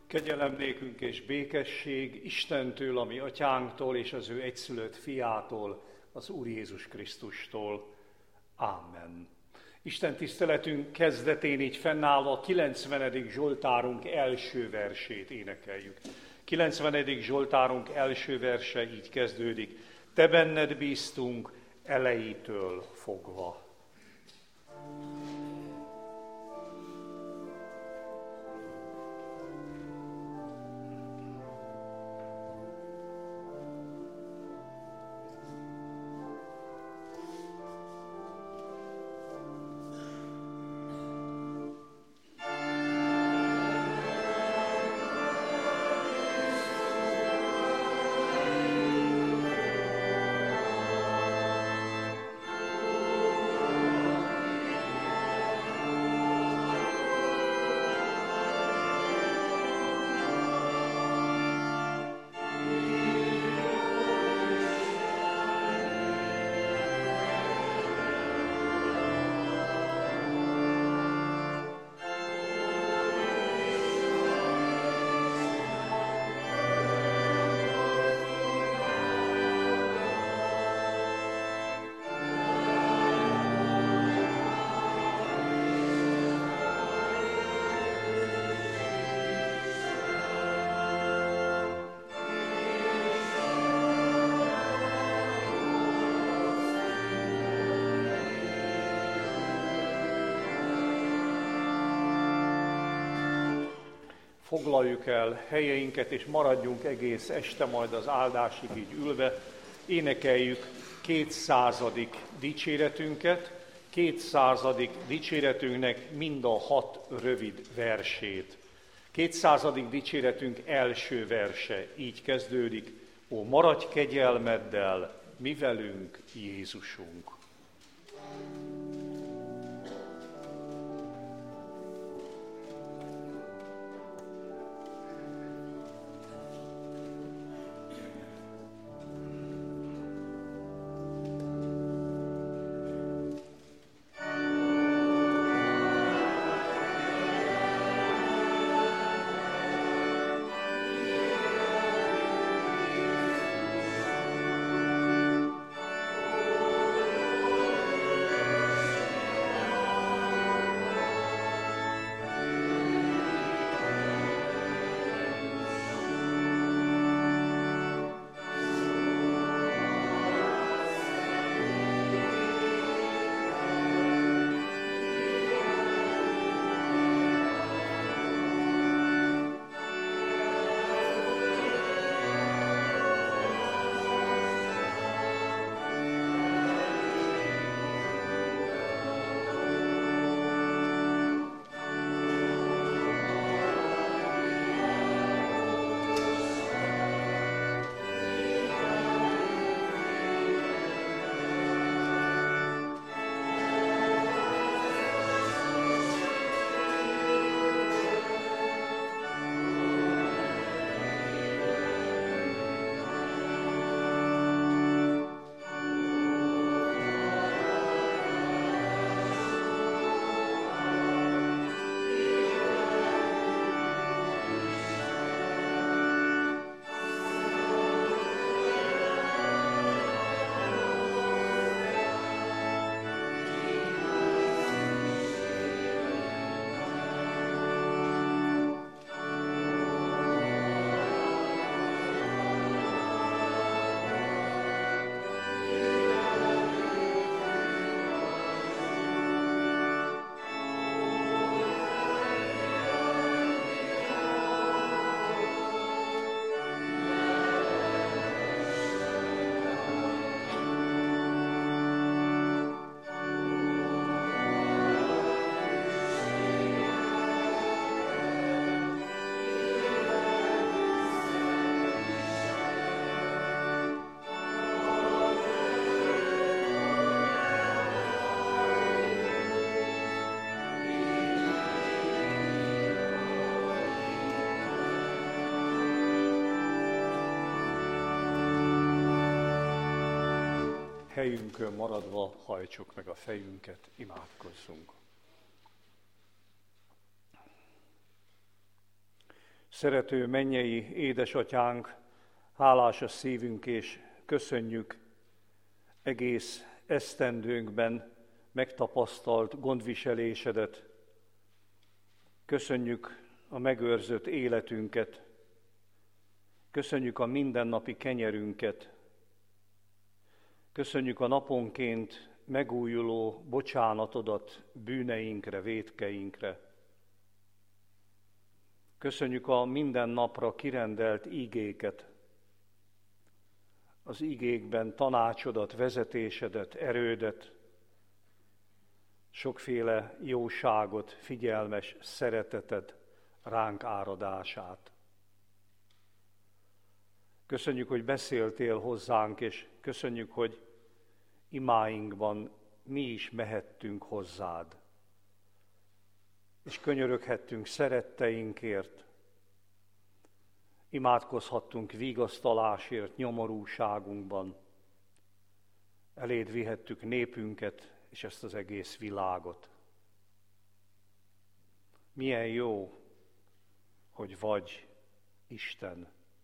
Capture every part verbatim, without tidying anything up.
Kegyelem nékünk és békesség Istentől, a mi atyánktól és az ő egyszülött fiától, az Úr Jézus Krisztustól. Ámen. Isten tiszteletünk kezdetén így fennállva a kilencvenedik Zsoltárunk első versét énekeljük. kilencvenedik Zsoltárunk első verse így kezdődik. Te benned bíztunk elejétől fogva. Foglaljuk el helyeinket, és maradjunk egész este majd az áldásig így ülve. Énekeljük kétszázadik dicséretünket, kétszázadik dicséretünknek mind a hat rövid versét. Kétszázadik dicséretünk első verse így kezdődik. Ó, maradj kegyelmeddel, mi velünk Jézusunk! Helyünkön maradva hajtsuk meg a fejünket, imádkozzunk. Szerető mennyei édesatyánk, hálás a szívünk, és köszönjük egész esztendőnkben megtapasztalt gondviselésedet. Köszönjük a megőrzött életünket, köszönjük a mindennapi kenyerünket, köszönjük a naponként megújuló bocsánatodat bűneinkre, vétkeinkre. Köszönjük a minden napra kirendelt ígéket, az ígékben tanácsodat, vezetésedet, erődet, sokféle jóságot, figyelmes szereteted, ránk áradását. Köszönjük, hogy beszéltél hozzánk, és köszönjük, hogy imáinkban mi is mehettünk hozzád, és könyöröghettünk szeretteinkért, imádkozhattunk vigasztalásért nyomorúságunkban, eléd vihettük népünket és ezt az egész világot. Milyen jó, hogy vagy Isten.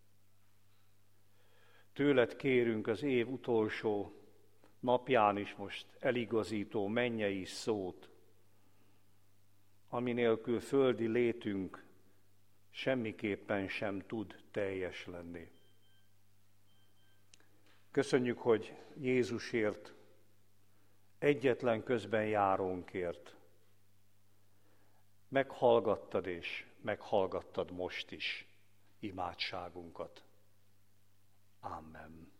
Tőled kérünk az év utolsó napján is most eligazító mennyei szót, ami nélkül földi létünk semmiképpen sem tud teljes lenni. Köszönjük, hogy Jézusért, egyetlen közben járónkért meghallgattad és meghallgattad most is imádságunkat. Amen.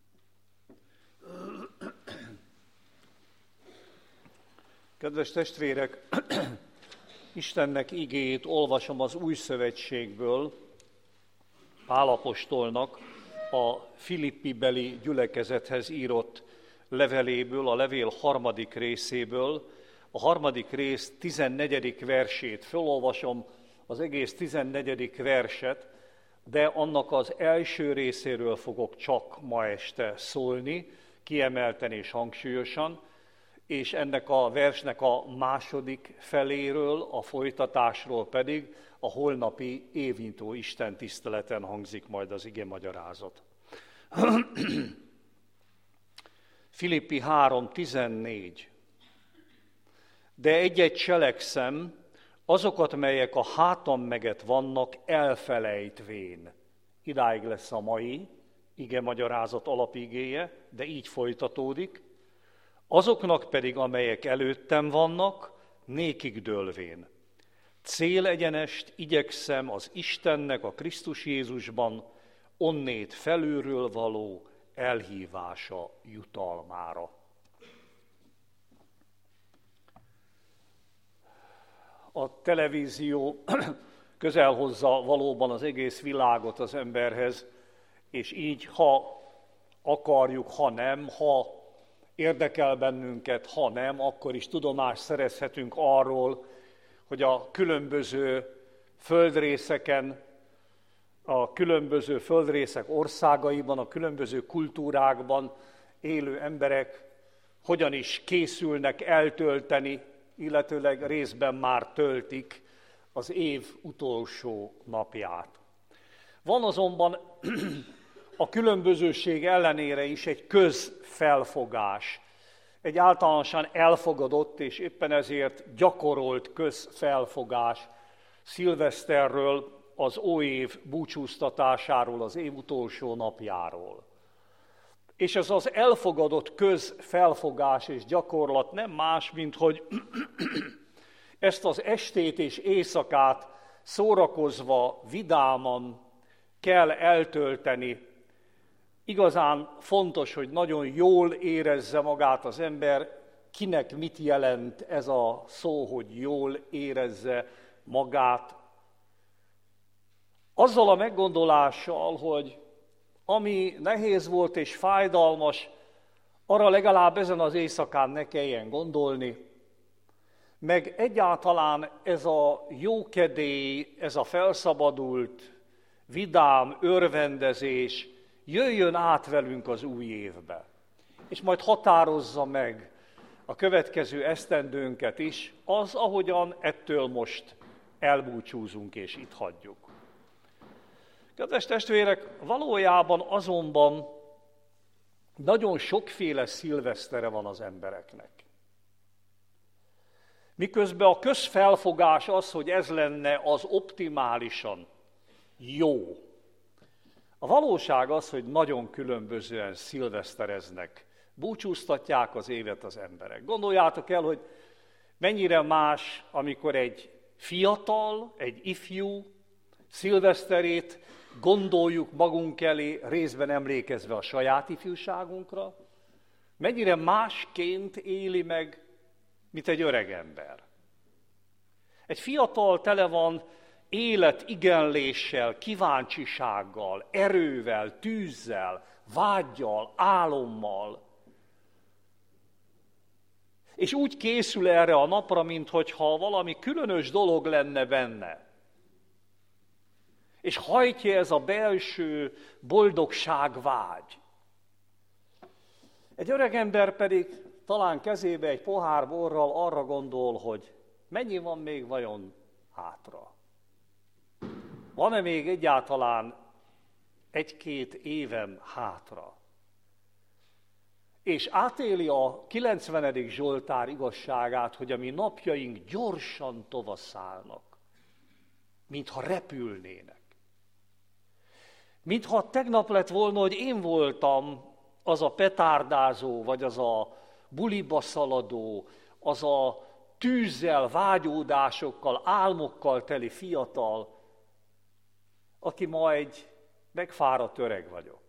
Kedves testvérek, Istennek igéjét olvasom az Új Szövetségből, Pál apostolnak a Filippi-beli gyülekezethez írott leveléből, a levél harmadik részéből. A harmadik rész tizennegyedik versét fölolvasom, az egész tizennegyedik verset, de annak az első részéről fogok csak ma este szólni, kiemelten és hangsúlyosan, és ennek a versnek a második feléről, a folytatásról pedig a holnapi évnyitó Isten tiszteleten hangzik majd az ige magyarázat. Filippi három tizennégy. De egy-egy cselekszem, azokat, melyek a hátam meget vannak, elfelejtvén. Idáig lesz a mai ige magyarázat alapigéje, de így folytatódik. Azoknak pedig, amelyek előttem vannak, nékig dőlvén. Célegyenest igyekszem az Istennek a Krisztus Jézusban onnét felülről való elhívása jutalmára. A televízió közel hozza valóban az egész világot az emberhez, és így, ha akarjuk, ha nem, ha érdekel bennünket, ha nem, akkor is tudomást szerezhetünk arról, hogy a különböző földrészeken, a különböző földrészek országaiban, a különböző kultúrákban élő emberek hogyan is készülnek eltölteni, illetőleg részben már töltik az év utolsó napját. Van azonban a különbözőség ellenére is egy közfelfogás, egy általánosan elfogadott és éppen ezért gyakorolt közfelfogás szilveszterről, az óév búcsúztatásáról, az év utolsó napjáról. És ez az elfogadott közfelfogás és gyakorlat nem más, mint hogy ezt az estét és éjszakát szórakozva, vidáman kell eltölteni. Igazán fontos, hogy nagyon jól érezze magát az ember, kinek mit jelent ez a szó, hogy jól érezze magát. Azzal a meggondolással, hogy ami nehéz volt és fájdalmas, arra legalább ezen az éjszakán ne kelljen gondolni, meg egyáltalán ez a jókedély, ez a felszabadult, vidám örvendezés jöjjön át velünk az új évbe, és majd határozza meg a következő esztendőnket is, az, ahogyan ettől most elbúcsúzunk és itt hagyjuk. Kedves testvérek, valójában azonban nagyon sokféle szilvesztere van az embereknek. Miközben a közfelfogás az, hogy ez lenne az optimálisan jó. A valóság az, hogy nagyon különbözően szilvesztereznek, búcsúztatják az évet az emberek. Gondoljátok el, hogy mennyire más, amikor egy fiatal, egy ifjú szilveszterét gondoljuk magunk elé, részben emlékezve a saját ifjúságunkra, mennyire másként éli meg, mint egy öreg ember. Egy fiatal tele van élet igenléssel, kíváncsisággal, erővel, tűzzel, vággyal, álommal. És úgy készül erre a napra, minthogyha valami különös dolog lenne benne. És hajtja ez a belső boldogságvágy. Egy öreg ember pedig talán kezébe egy pohár borral arra gondol, hogy mennyi van még vajon hátra. Van-e még egyáltalán egy-két évem hátra? És átéli a kilencvenedik Zsoltár igazságát, hogy a mi napjaink gyorsan tovaszállnak, mintha repülnének. Mintha tegnap lett volna, hogy én voltam az a petárdázó, vagy az a buliba szaladó, az a tűzzel, vágyódásokkal, álmokkal teli fiatal, aki ma egy megfáradt öreg vagyok.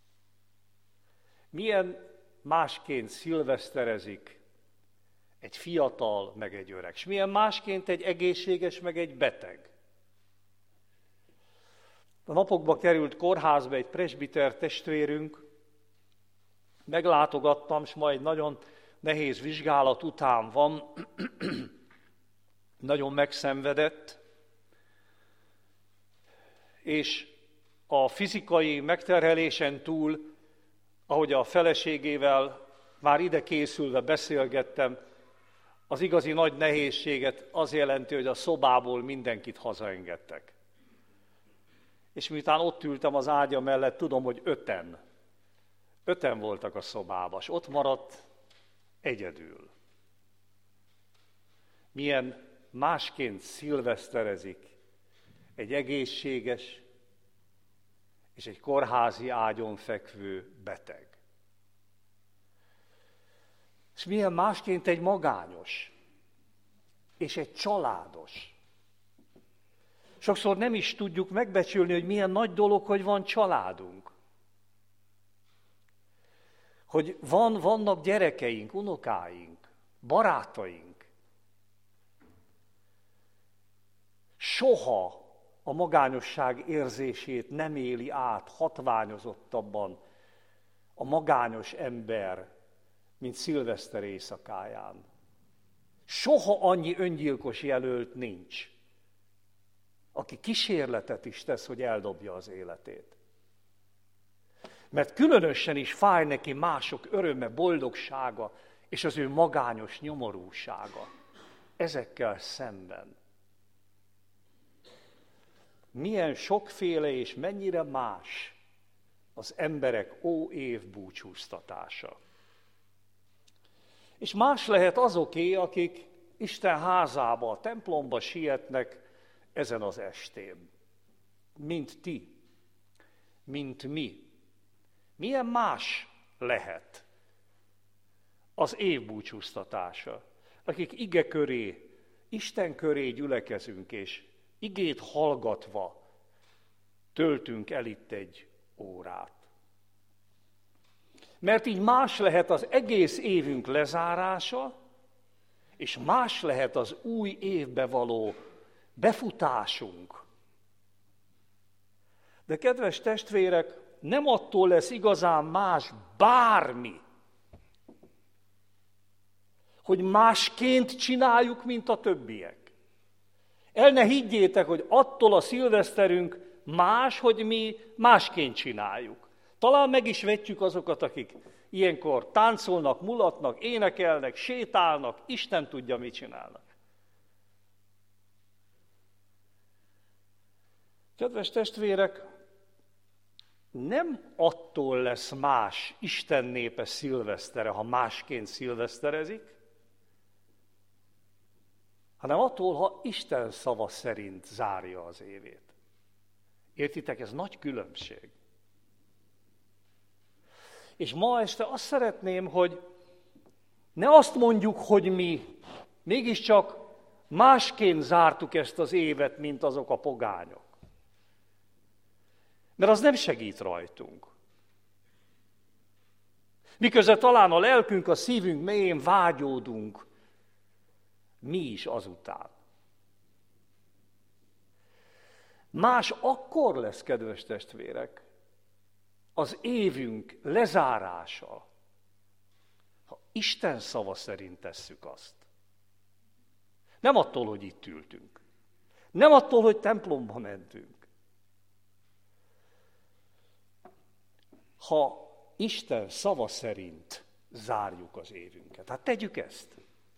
Milyen másként szilveszterezik egy fiatal, meg egy öreg, és milyen másként egy egészséges, meg egy beteg. A napokban került kórházba egy presbiter testvérünk, meglátogattam, és majd nagyon nehéz vizsgálat után van, nagyon megszenvedett, és a fizikai megterhelésen túl, ahogy a feleségével már ide készülve beszélgettem, az igazi nagy nehézséget az jelenti, hogy a szobából mindenkit hazaengedtek. És miután ott ültem az ágya mellett, tudom, hogy öten, öten voltak a szobában, és ott maradt egyedül. Milyen másként szilveszterezik egy egészséges és egy kórházi ágyon fekvő beteg. És milyen másként egy magányos és egy családos. Sokszor nem is tudjuk megbecsülni, hogy milyen nagy dolog, hogy van családunk. Hogy van, vannak gyerekeink, unokáink, barátaink. Soha a magányosság érzését nem éli át hatványozottabban a magányos ember, mint szilveszter éjszakáján. Soha annyi öngyilkos jelölt nincs, aki kísérletet is tesz, hogy eldobja az életét. Mert különösen is fáj neki mások öröme, boldogsága és az ő magányos nyomorúsága. Ezekkel szemben. Milyen sokféle és mennyire más az emberek ó év búcsúztatása. És más lehet azoké, akik Isten házába, a templomba sietnek ezen az estén. Mint ti, mint mi. Milyen más lehet az év búcsúztatása, akik ige köré, Isten köré gyülekezünk, és igét hallgatva töltünk el itt egy órát. Mert így más lehet az egész évünk lezárása, és más lehet az új évbe való befutásunk. De kedves testvérek, nem attól lesz igazán más bármi, hogy másként csináljuk, mint a többiek. El ne higgyétek, hogy attól a szilveszterünk más, hogy mi másként csináljuk. Talán meg is vetjük azokat, akik ilyenkor táncolnak, mulatnak, énekelnek, sétálnak, Isten tudja, mit csinálnak. Kedves testvérek, nem attól lesz más Isten népe szilvesztere, ha másként szilveszterezik, hanem attól, ha Isten szava szerint zárja az évét. Értitek, ez nagy különbség. És ma este azt szeretném, hogy ne azt mondjuk, hogy mi mégiscsak másként zártuk ezt az évet, mint azok a pogányok. Mert az nem segít rajtunk. Miközben talán a lelkünk, a szívünk mélyén vágyódunk, mi is azután. Más akkor lesz, kedves testvérek, az évünk lezárása, ha Isten szava szerint tesszük azt. Nem attól, hogy itt ültünk. Nem attól, hogy templomba mentünk. Ha Isten szava szerint zárjuk az évünket. Hát tegyük ezt.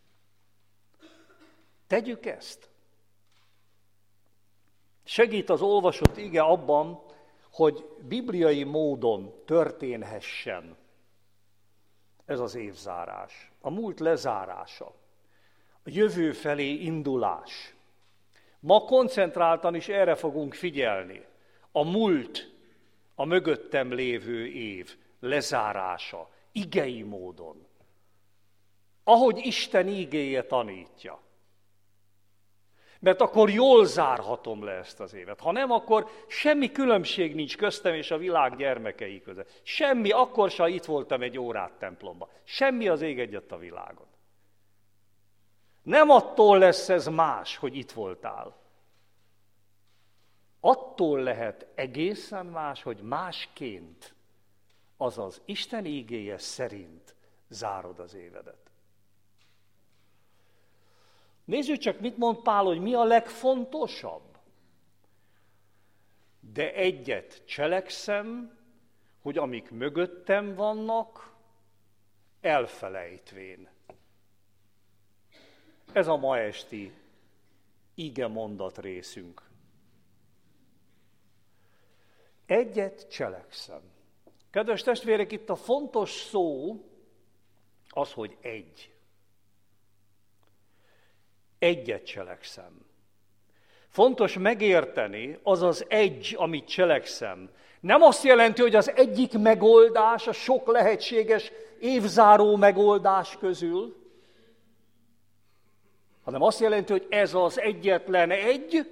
Tegyük ezt. Segít az olvasott ige abban, hogy bibliai módon történhessen ez az évzárás. A múlt lezárása. A jövő felé indulás. Ma koncentráltan is erre fogunk figyelni. A múlt, a mögöttem lévő év lezárása, igei módon. Ahogy Isten igéje tanítja. Mert akkor jól zárhatom le ezt az évet. Ha nem, akkor semmi különbség nincs köztem és a világ gyermekei között. Semmi, akkor se itt voltam egy órát templomba. Semmi az ég egyet a világon. Nem attól lesz ez más, hogy itt voltál. Attól lehet egészen más, hogy másként, azaz Isten ígéje szerint zárod az évedet. Nézzük csak, mit mond Pál, hogy mi a legfontosabb. De egyet cselekszem, hogy amik mögöttem vannak, elfelejtvén. Ez a ma esti ige mondat részünk. Egyet cselekszem. Kedves testvérek, itt a fontos szó az, hogy egy. Egyet cselekszem. Fontos megérteni, az az egy, amit cselekszem. Nem azt jelenti, hogy az egyik megoldás a sok lehetséges évzáró megoldás közül, hanem azt jelenti, hogy ez az egyetlen egy,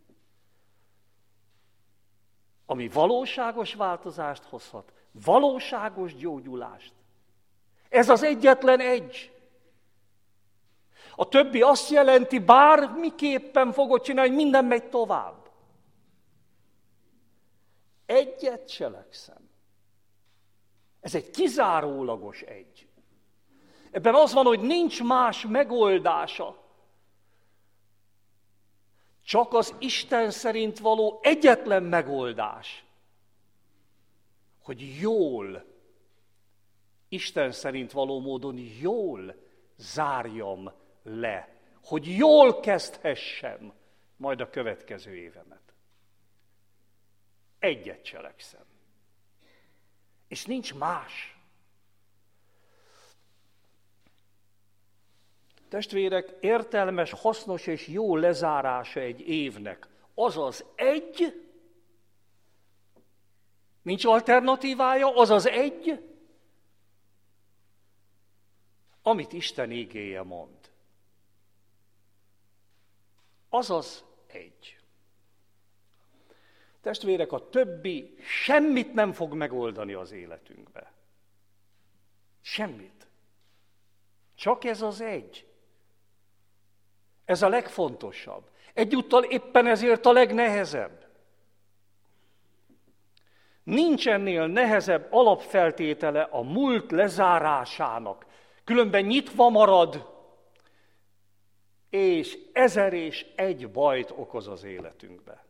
ami valóságos változást hozhat, valóságos gyógyulást. Ez az egyetlen egy. A többi azt jelenti, bármiképpen fogod csinálni, hogy minden megy tovább. Egyet cselekszem. Ez egy kizárólagos egy. Ebben az van, hogy nincs más megoldása. Csak az Isten szerint való egyetlen megoldás, hogy jól, Isten szerint való módon jól zárjam le, hogy jól kezdhessem majd a következő évemet. Egyet cselekszem. És nincs más. Testvérek, értelmes, hasznos és jó lezárása egy évnek, az az egy, nincs alternatívája, az az egy, amit Isten ígéje mond. Az az egy. Testvérek, a többi semmit nem fog megoldani az életünkbe. Semmit. Csak ez az egy. Ez a legfontosabb. Egyúttal éppen ezért a legnehezebb. Nincs ennél nehezebb alapfeltétele a múlt lezárásának. Különben nyitva marad, és ezer és egy bajt okoz az életünkbe.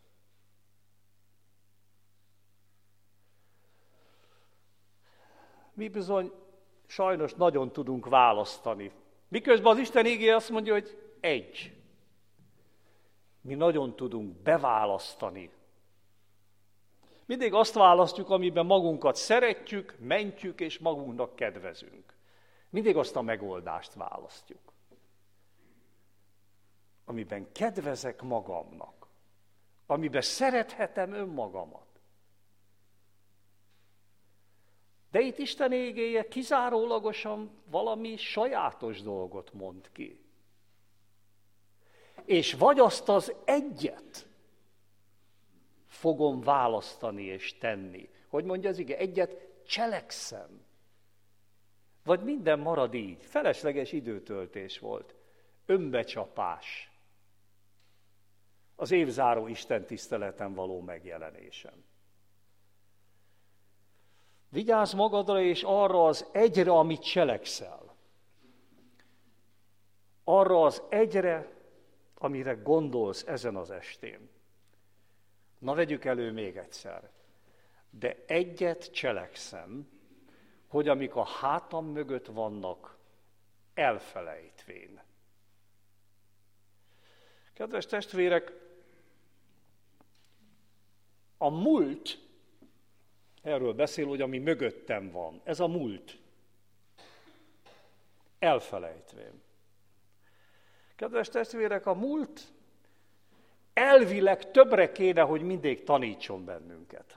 Mi bizony sajnos nagyon tudunk választani. Miközben az Isten ígéje azt mondja, hogy egy. Mi nagyon tudunk beválasztani. Mindig azt választjuk, amiben magunkat szeretjük, mentjük és magunknak kedvezünk. Mindig azt a megoldást választjuk, amiben kedvezek magamnak, amiben szerethetem önmagamat. De itt Isten igéje kizárólagosan valami sajátos dolgot mond ki. És vagy azt az egyet fogom választani és tenni. Hogy mondja az ige? Egyet cselekszem. Vagy minden marad így. Felesleges időtöltés volt. Önbecsapás. Az évzáró Isten tiszteleten való megjelenésem. Vigyázz magadra és arra az egyre, amit cselekszel. Arra az egyre, amire gondolsz ezen az estén. Na, vegyük elő még egyszer. De egyet cselekszem, hogy amik a hátam mögött vannak, elfelejtvén. Kedves testvérek, a múlt, erről beszél, hogy ami mögöttem van, ez a múlt. Elfelejtvén. Kedves testvérek, a múlt elvileg többre kéne, hogy mindig tanítson bennünket.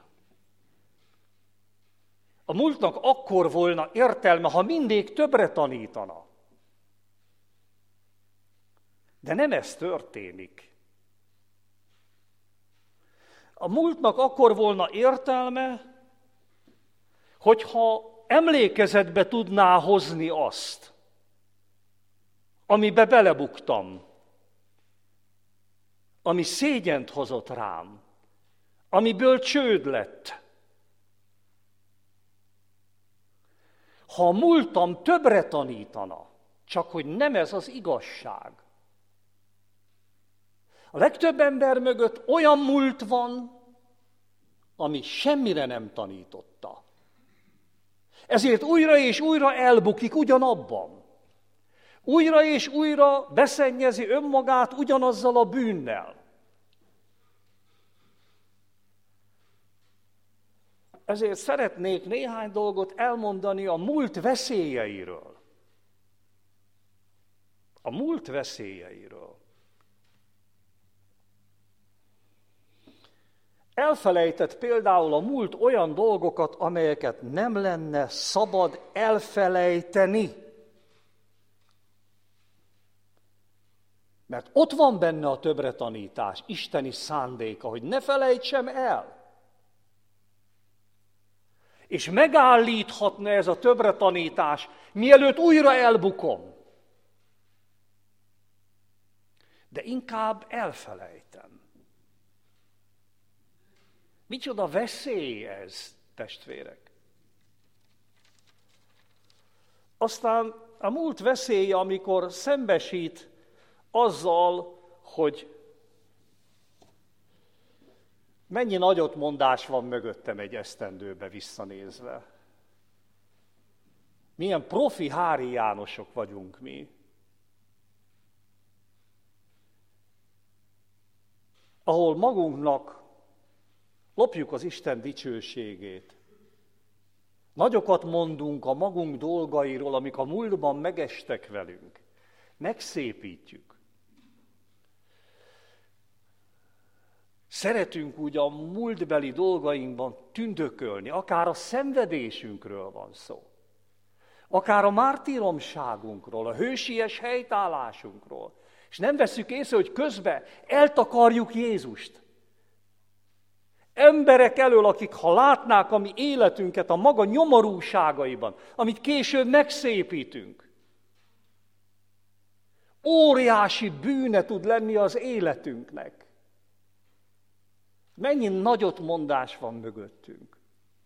A múltnak akkor volna értelme, ha mindig többre tanítana. De nem ez történik. A múltnak akkor volna értelme, hogyha emlékezetbe tudná hozni azt, amibe belebuktam, ami szégyent hozott rám, amiből csőd lett. Ha a múltam többre tanítana, csak hogy nem ez az igazság. A legtöbb ember mögött olyan múlt van, ami semmire nem tanította. Ezért újra és újra elbukik ugyanabban. Újra és újra beszennyezi önmagát ugyanazzal a bűnnel. Ezért szeretnék néhány dolgot elmondani a múlt veszélyeiről. A múlt veszélyeiről. Elfelejtett például a múlt olyan dolgokat, amelyeket nem lenne szabad elfelejteni. Mert ott van benne a többre tanítás, isteni szándéka, hogy ne felejtsem el. És megállíthatna ez a többre tanítás, mielőtt újra elbukom. De inkább elfelejtem. Micsoda veszély ez, testvérek. Aztán a múlt veszélye, amikor szembesít azzal, hogy mennyi nagyotmondás van mögöttem egy esztendőbe visszanézve. Milyen profi Hári Jánosok vagyunk mi. Ahol magunknak lopjuk az Isten dicsőségét. Nagyokat mondunk a magunk dolgairól, amik a múltban megestek velünk. Megszépítjük. Szeretünk úgy a múltbeli dolgainkban tündökölni, akár a szenvedésünkről van szó, akár a mártíromságunkról, a hősies helytállásunkról, és nem vesszük észre, hogy közben eltakarjuk Jézust. Emberek elől, akik ha látnák a mi életünket a maga nyomorúságaiban, amit később megszépítünk, óriási bűne tud lenni az életünknek. Mennyi nagyotmondás van mögöttünk.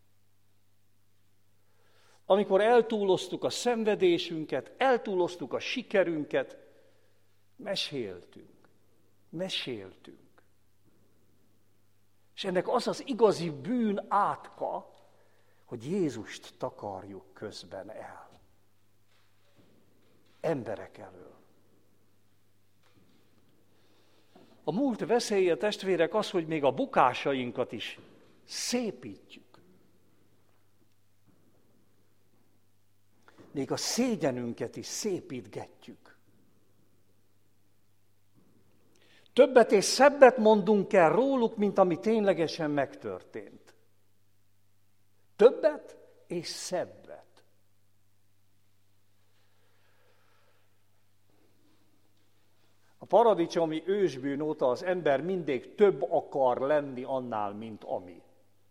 Amikor eltúloztuk a szenvedésünket, eltúloztuk a sikerünket, meséltünk, meséltünk. És ennek az az igazi bűn átka, hogy Jézust takarjuk közben el. Emberek elől. A múlt veszélye, testvérek, az, hogy még a bukásainkat is szépítjük. Még a szégyenünket is szépítgetjük. Többet és szebbet mondunk el róluk, mint ami ténylegesen megtörtént. Többet és szebbet. A paradicsomi ősbűn óta az ember mindig több akar lenni annál, mint ami.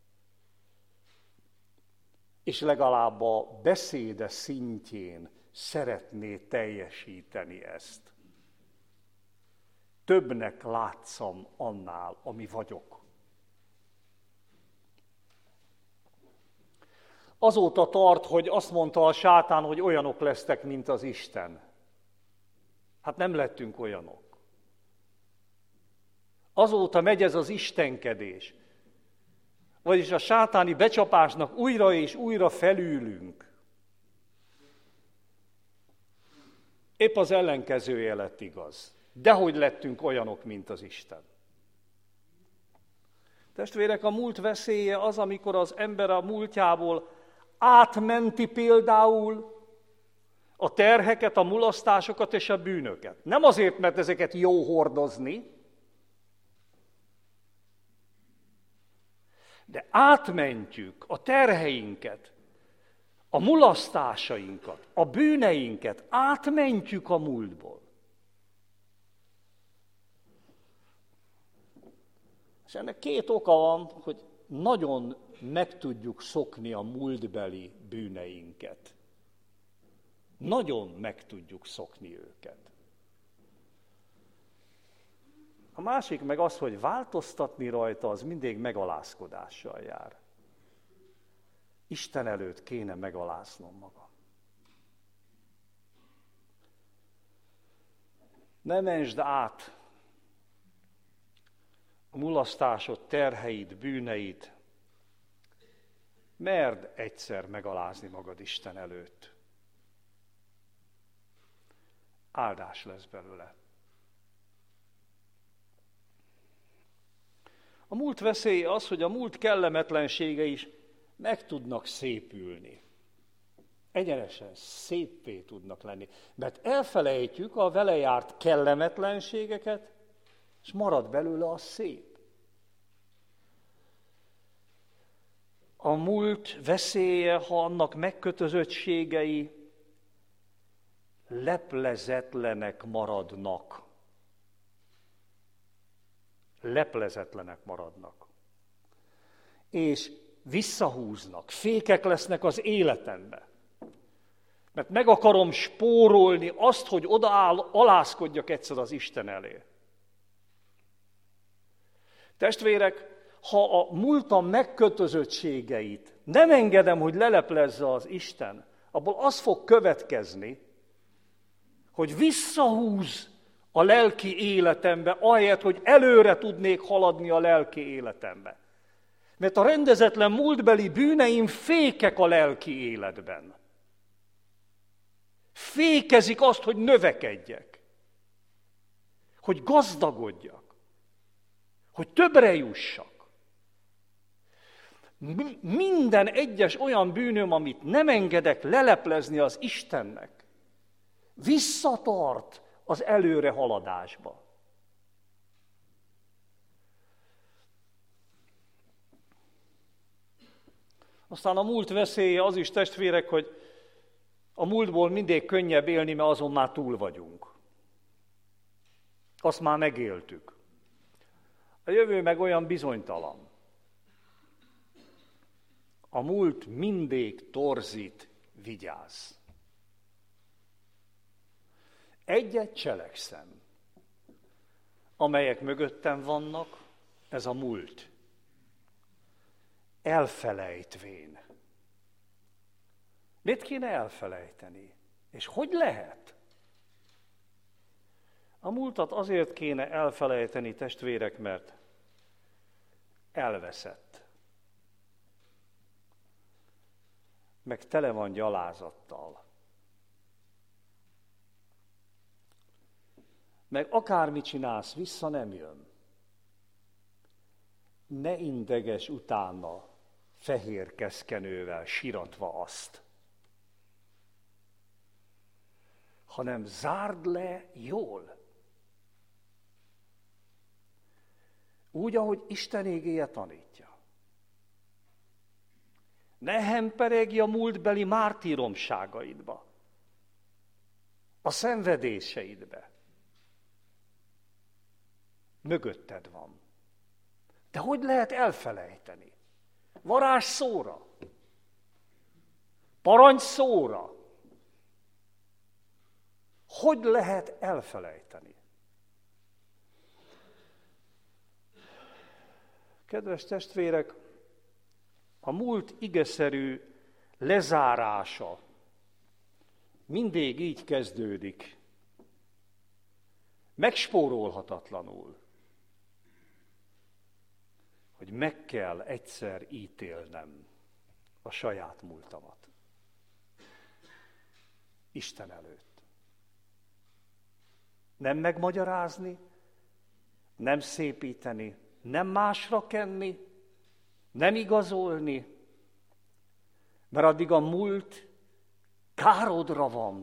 És legalább a beszéde szintjén szeretné teljesíteni ezt. Többnek látszam annál, ami vagyok. Azóta tart, hogy azt mondta a sátán, hogy olyanok lesztek, mint az Isten. Hát nem lettünk olyanok. Azóta megy ez az istenkedés. Vagyis a sátáni becsapásnak újra és újra felülünk. Épp az ellenkezője lett igaz. Dehogy lettünk olyanok, mint az Isten. Testvérek, a múlt veszélye az, amikor az ember a múltjából átmenti például a terheket, a mulasztásokat és a bűnöket. Nem azért, mert ezeket jó hordozni, de átmentjük a terheinket, a mulasztásainkat, a bűneinket, átmentjük a múltból. És ennek két oka van, hogy nagyon meg tudjuk szokni a múltbeli bűneinket. Nagyon meg tudjuk szokni őket. A másik meg az, hogy változtatni rajta, az mindig megalázkodással jár. Isten előtt kéne megaláznom magam. Ne mentsd át a mulasztásod, terheid, bűneid, merd egyszer megalázni magad Isten előtt. Áldás lesz belőle. A múlt veszélye az, hogy a múlt kellemetlensége is meg tudnak szépülni. Egyenesen széppé tudnak lenni. Mert elfelejtjük a vele járt kellemetlenségeket, és marad belőle a szép. A múlt veszélye, ha annak megkötözöttségei leplezetlenek maradnak. Leplezetlenek maradnak. És visszahúznak, fékek lesznek az életembe. Mert meg akarom spórolni azt, hogy odaáll, alázkodjak egyszer az Isten elé. Testvérek, ha a múltam megkötözöttségeit nem engedem, hogy leleplezze az Isten, abból az fog következni, hogy visszahúz a lelki életembe, ahelyett, hogy előre tudnék haladni a lelki életembe. Mert a rendezetlen múltbeli bűneim fékek a lelki életben. Fékezik azt, hogy növekedjek, hogy gazdagodjak, hogy többre jussak. Minden egyes olyan bűnöm, amit nem engedek leleplezni az Istennek, visszatart az előre haladásba. Aztán a múlt veszélye az is, testvérek, hogy a múltból mindig könnyebb élni, mert azon már túl vagyunk. Azt már megéltük. A jövő meg olyan bizonytalan. A múlt mindig torzít, vigyázz. Egyet cselekszem, amelyek mögöttem vannak, ez a múlt. Elfelejtvén. Mit kéne elfelejteni? És hogy lehet? A múltat azért kéne elfelejteni, testvérek, mert elveszett. Meg tele van gyalázattal. Meg akármit csinálsz, vissza nem jön. ne integes utána fehér keszkenővel siratva azt, hanem zárd le jól. Úgy, ahogy Isten igéje tanítja. Ne hemperegj a múltbeli mártíromságaidba, a szenvedéseidbe. Mögötted van. De hogy lehet elfelejteni? Varázsszóra, parancsszóra. Hogy lehet elfelejteni? Kedves testvérek, a múlt igeszerű lezárása mindig így kezdődik, megspórolhatatlanul, hogy meg kell egyszer ítélnem a saját múltamat. Isten előtt. Nem megmagyarázni, nem szépíteni, nem másra kenni, nem igazolni, mert addig a múlt károdra van,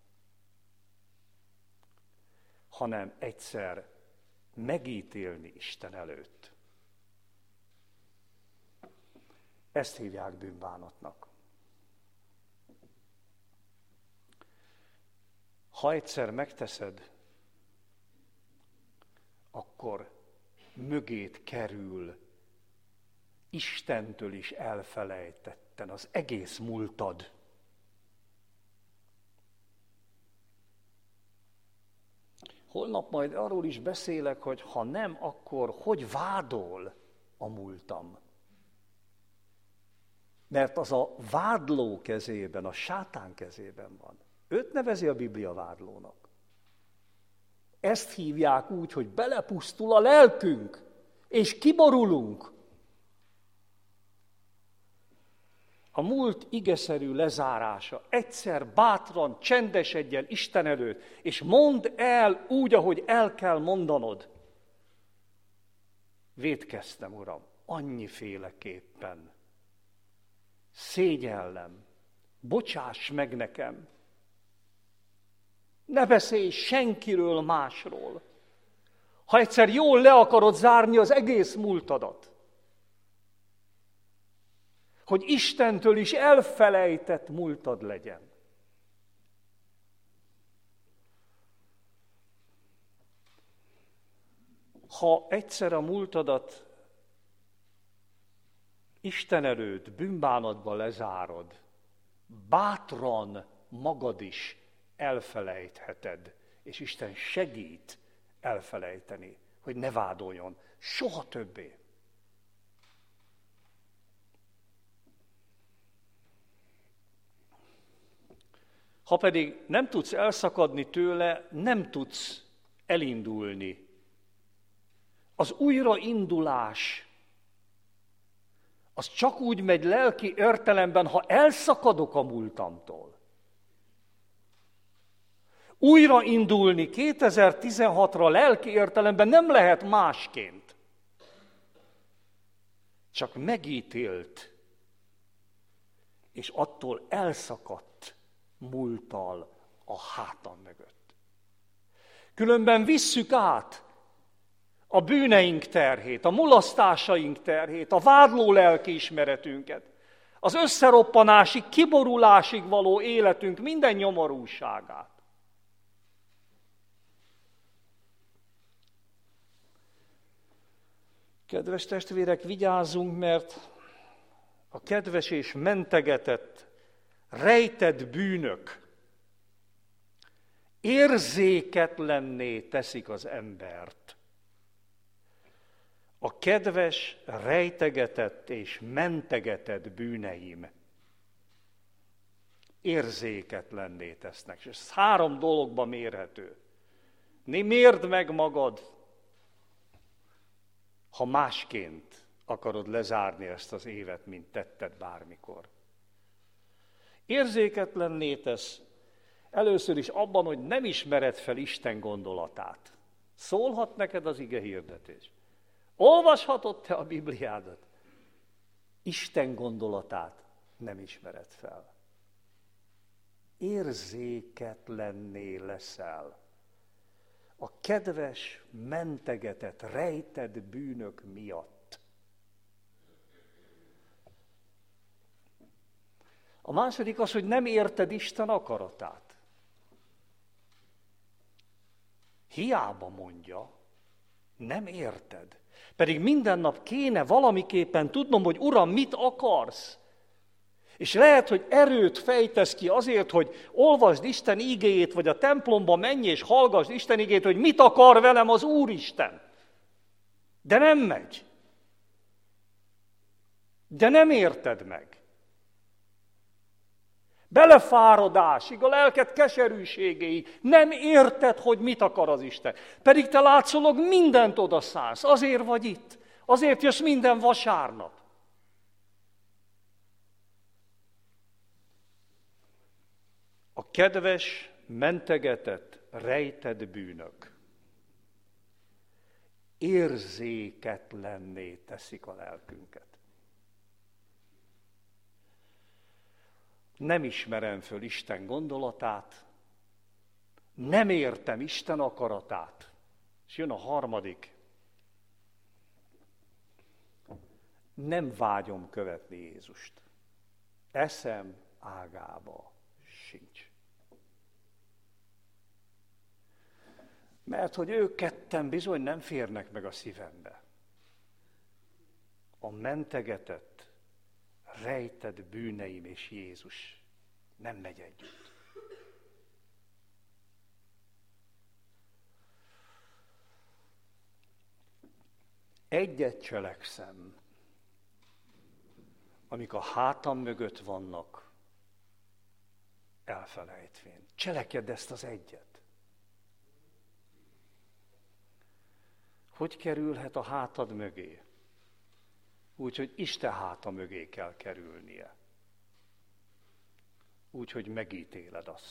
hanem egyszer megítélni Isten előtt. Ezt hívják bűnbánatnak. Ha egyszer megteszed, akkor mögét kerül Istentől is elfelejtetten az egész múltad. Holnap majd arról is beszélek, hogy ha nem, akkor hogy vádol a múltam. Mert az a vádló kezében, a sátán kezében van. Őt nevezi a Biblia vádlónak. Ezt hívják úgy, hogy belepusztul a lelkünk, és kiborulunk. A múlt igeszerű lezárása. Egyszer bátran csendesedjen Isten előtt, és mondd el úgy, ahogy el kell mondanod. Vétkeztem, Uram, annyiféleképpen. Szégyellem, bocsáss meg nekem. Ne beszélj senkiről másról. Ha egyszer jól le akarod zárni az egész múltadat, hogy Istentől is elfelejtett múltad legyen. Ha egyszer a múltadat Isten előtt bűnbánatba lezárod, bátran magad is elfelejtheted, és Isten segít elfelejteni, hogy ne vádoljon soha többé. Ha pedig nem tudsz elszakadni tőle, nem tudsz elindulni. Az újraindulás, az csak úgy megy lelki értelemben, ha elszakadok a múltamtól. Újraindulni kétezer-tizenhatra lelki értelemben nem lehet másként. Csak megítélt, és attól elszakadt múlttal a hátam mögött. Különben visszük át a bűneink terhét, a mulasztásaink terhét, a vádló lelkiismeretünket, az összeroppanásig, kiborulásig való életünk minden nyomorúságát. Kedves testvérek, vigyázzunk, mert a kedves és mentegetett, rejtett bűnök érzéketlenné teszik az embert. A kedves, rejtegetett és mentegetett bűneim érzéketlenné tesznek. És ez három dologban mérhető. Ne mérd meg magad, ha másként akarod lezárni ezt az évet, mint tetted bármikor. Érzéketlenné tesz először is abban, hogy nem ismered fel Isten gondolatát. Szólhat neked az ige hirdetés. Olvashatod te a Bibliádat? Isten gondolatát nem ismered fel. Érzéketlenné leszel. A kedves, mentegetett, rejtett bűnök miatt. A második az, hogy nem érted Isten akaratát. Hiába mondja, nem érted. Pedig minden nap kéne valamiképpen tudnom, hogy Uram, mit akarsz. És lehet, hogy erőt fejtesz ki azért, hogy olvasd Isten igéjét, vagy a templomba menj és hallgassd Isten igéjét, hogy mit akar velem az Úristen. De nem megy. De nem érted meg. Belefáradásig, a lelked keserűségéig nem érted, hogy mit akar az Isten. Pedig te látszólag mindent odaszánsz, azért vagy itt. Azért jössz minden vasárnap. A kedves, mentegetett, rejtett bűnök érzéketlenné teszik a lelkünket. Nem ismerem föl Isten gondolatát, nem értem Isten akaratát. És jön a harmadik. Nem vágyom követni Jézust. Eszem ágába sincs. Mert hogy ők ketten bizony nem férnek meg a szívembe. A mentegetett, rejtett bűneim és Jézus nem megy együtt. Egyet cselekszem, amik a hátam mögött vannak, elfelejtvén. Cselekedd ezt az egyet. Hogy kerülhet a hátad mögé? Úgy, hogy Isten háta mögé kell kerülnie. Úgy, hogy megítéled azt.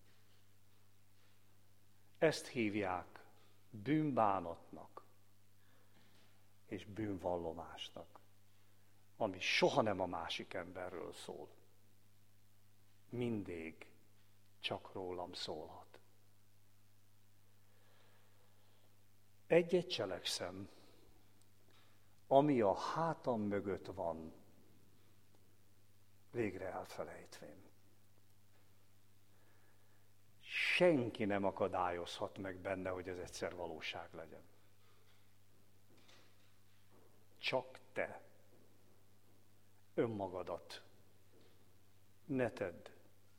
Ezt hívják bűnbánatnak és bűnvallomásnak, ami soha nem a másik emberről szól. Mindig csak rólam szólhat. Egyet cselekszem, ami a hátam mögött van, végre elfelejtvén. Senki nem akadályozhat meg benne, hogy ez egyszer valóság legyen. Csak te. Önmagadat. Ne tedd.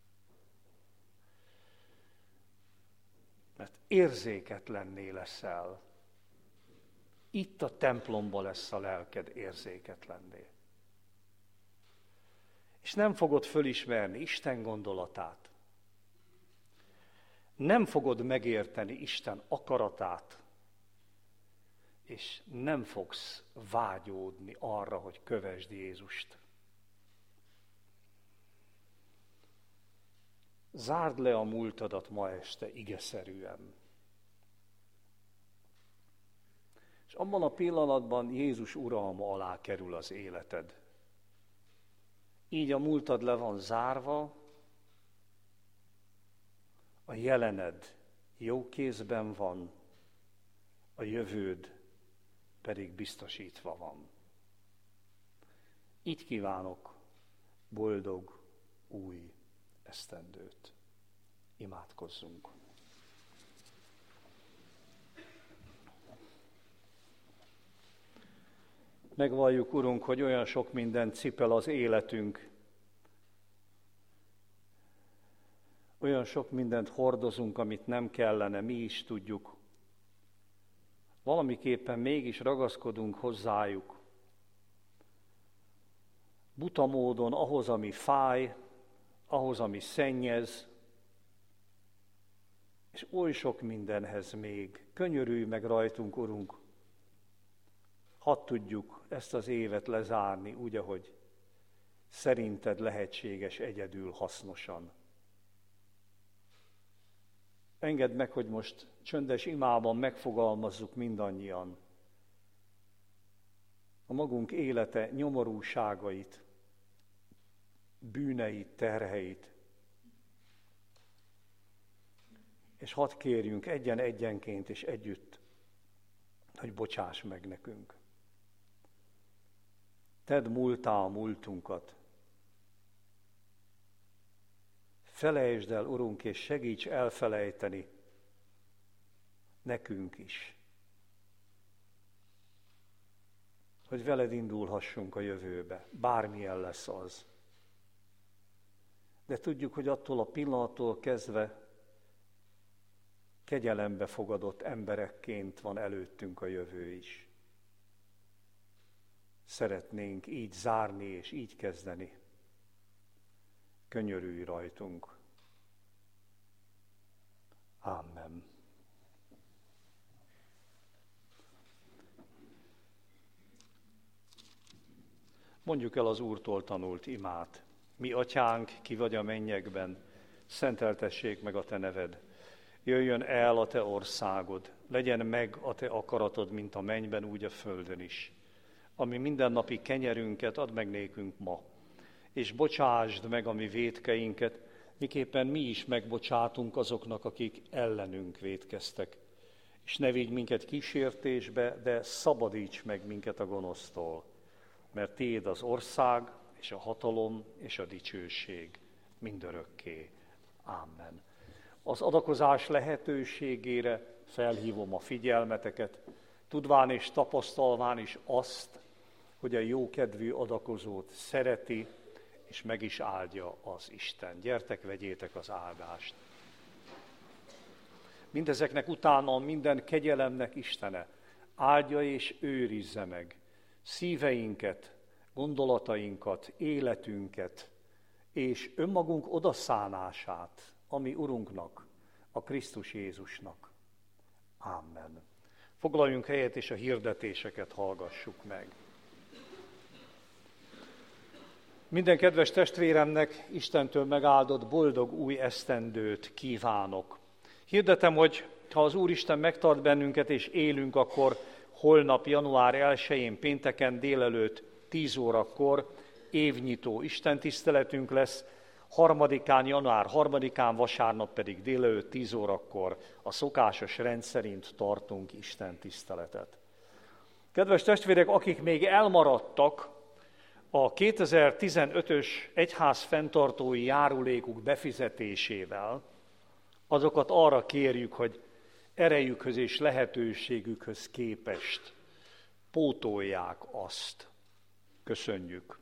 Mert érzéketlenné leszel. Itt a templomban lesz a lelked érzéketlenné. És nem fogod fölismerni Isten gondolatát. Nem fogod megérteni Isten akaratát. És nem fogsz vágyódni arra, hogy kövesd Jézust. Zárd le a múltadat ma este igeszerűen. És abban a pillanatban Jézus uralma alá kerül az életed. Így a múltad le van zárva, a jelened jó kézben van, a jövőd pedig biztosítva van. Így kívánok boldog új esztendőt. Imádkozzunk. Megvalljuk, Urunk, hogy olyan sok mindent cipel az életünk, olyan sok mindent hordozunk, amit nem kellene, mi is tudjuk. Valamiképpen mégis ragaszkodunk hozzájuk. Buta módon ahhoz, ami fáj, ahhoz, ami szennyez, és oly sok mindenhez még. Könyörülj meg rajtunk, Urunk, hadd tudjuk ezt az évet lezárni úgy, ahogy szerinted lehetséges egyedül hasznosan. Engedd meg, hogy most csöndes imában megfogalmazzuk mindannyian, a magunk élete nyomorúságait, bűneit, terheit, és hadd kérjünk egyen-egyenként és együtt, hogy bocsáss meg nekünk. Tedd múltá a múltunkat. Felejtsd el, Urunk, és segíts elfelejteni nekünk is, hogy veled indulhassunk a jövőbe, bármilyen lesz az. De tudjuk, hogy attól a pillanattól kezdve kegyelembe fogadott emberekként van előttünk a jövő is. Szeretnénk így zárni és így kezdeni. Könyörülj rajtunk. Amen. Mondjuk el az Úrtól tanult imát. Mi, Atyánk, ki vagy a mennyekben, szenteltessék meg a te neved. Jöjjön el a te országod, legyen meg a te akaratod, mint a mennyben, úgy a földön is. Ami mindennapi kenyerünket add meg nékünk ma, és bocsásd meg a mi vétkeinket, miképpen mi is megbocsátunk azoknak, akik ellenünk vétkeztek. És ne vigy minket kísértésbe, de szabadíts meg minket a gonosztól, mert tiéd az ország, és a hatalom, és a dicsőség mindörökké. Amen. Az adakozás lehetőségére felhívom a figyelmeteket, tudván és tapasztalván is azt, hogy a jókedvű adakozót szereti, és meg is áldja az Isten. Gyertek, vegyétek az áldást. Mindezeknek utána minden kegyelemnek Istene áldja és őrizze meg szíveinket, gondolatainkat, életünket, és önmagunk odaszánását, ami Urunknak, a Krisztus Jézusnak. Amen. Foglaljunk helyet, és a hirdetéseket hallgassuk meg. Minden kedves testvéremnek Istentől megáldott boldog új esztendőt kívánok. Hirdetem, hogy ha az Úristen megtart bennünket és élünk, akkor holnap január elsején pénteken délelőtt tíz órakor évnyitó istentiszteletünk lesz, harmadikán, január harmadikán, vasárnap pedig délelőtt tíz órakor a szokásos rend szerint tartunk istentiszteletet. Kedves testvérek, akik még elmaradtak a kétezer-tizenötös egyház fenntartói járulékuk befizetésével, azokat arra kérjük, hogy erejükhöz és lehetőségükhöz képest pótolják azt. Köszönjük.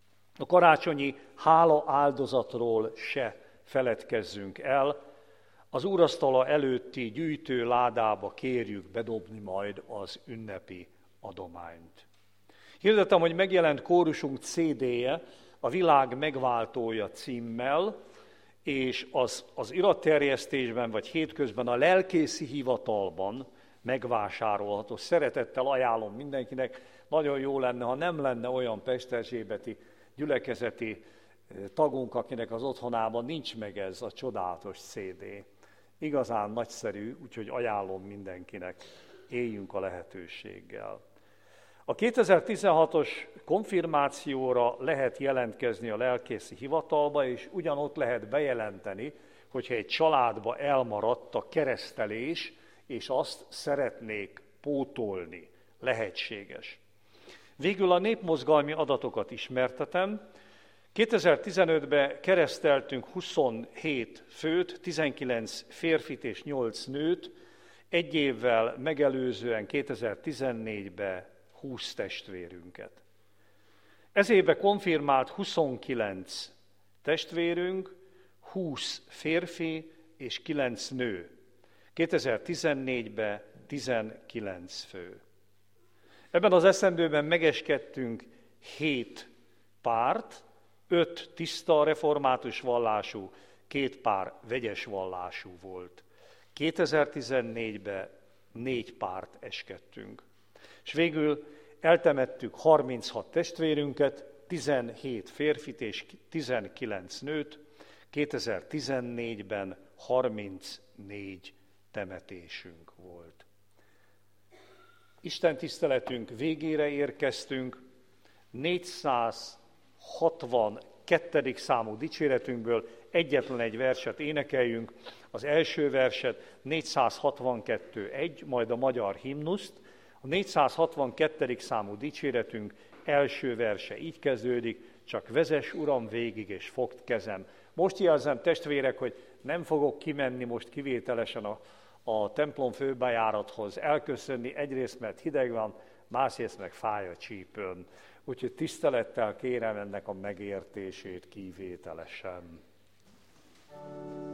A karácsonyi hála áldozatról se feledkezzünk el. Az úrasztala előtti gyűjtő ládába kérjük bedobni majd az ünnepi adományt. Hirdetem, hogy megjelent kórusunk cé dé-je, a Világ megváltója címmel, és az, az iratterjesztésben vagy hétközben a lelkészi hivatalban megvásárolható. Szeretettel ajánlom mindenkinek, nagyon jó lenne, ha nem lenne olyan pesterzsébeti gyülekezeti tagunk, akinek az otthonában nincs meg ez a csodálatos cé dé. Igazán nagyszerű, úgyhogy ajánlom mindenkinek, éljünk a lehetőséggel. A kétezer-tizenhatos konfirmációra lehet jelentkezni a lelkészi hivatalba, és ugyanott lehet bejelenteni, hogyha egy családba elmaradt a keresztelés, és azt szeretnék pótolni. Lehetséges. Végül a népmozgalmi adatokat ismertetem. kétezer-tizenötben kereszteltünk huszonhét főt, tizenkilenc férfit és nyolc nőt, egy évvel megelőzően kétezer-tizennégyben húsz testvérünket. Ez évben konfirmált huszonkilenc testvérünk, húsz férfi és kilenc nő. kétezer-tizennégyben tizenkilenc fő. Ebben az esztendőben megeskedtünk hét párt, öt tiszta református vallású, két pár vegyes vallású volt. kétezer-tizennégyben négy párt eskedtünk. És végül eltemettük harminchat testvérünket, tizenhét férfit és tizenkilenc nőt, kétezer-tizennégyben harmincnégy temetésünk volt. Isten tiszteletünk végére érkeztünk, négyszázhatvankettedik számú dicséretünkből egyetlen egy verset énekeljünk, az első verset négyszázhatvankettő egy, majd a magyar himnuszt. A négyszázhatvankettedik számú dicséretünk első verse így kezdődik, csak vezess, Uram, végig, és fogd kezem. Most jelzem, testvérek, hogy nem fogok kimenni most kivételesen a, a templom főbejárathoz elköszönni, egyrészt, mert hideg van, másrészt meg fáj a csípőm. Úgyhogy tisztelettel kérem ennek a megértését kivételesen.